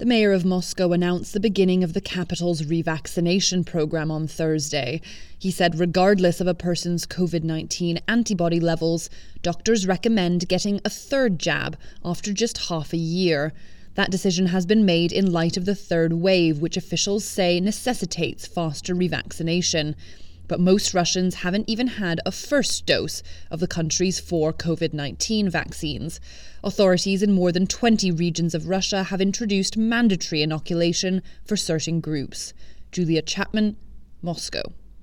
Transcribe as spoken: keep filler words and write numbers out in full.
The mayor of Moscow announced the beginning of the capital's revaccination program on Thursday. He said regardless of a person's covid nineteen antibody levels, doctors recommend getting a third jab after just half a year. That decision has been made in light of the third wave, which officials say necessitates faster revaccination. But most Russians haven't even had a first dose of the country's four covid nineteen vaccines. Authorities in more than twenty regions of Russia have introduced mandatory inoculation for certain groups. Julia Chapman, Moscow.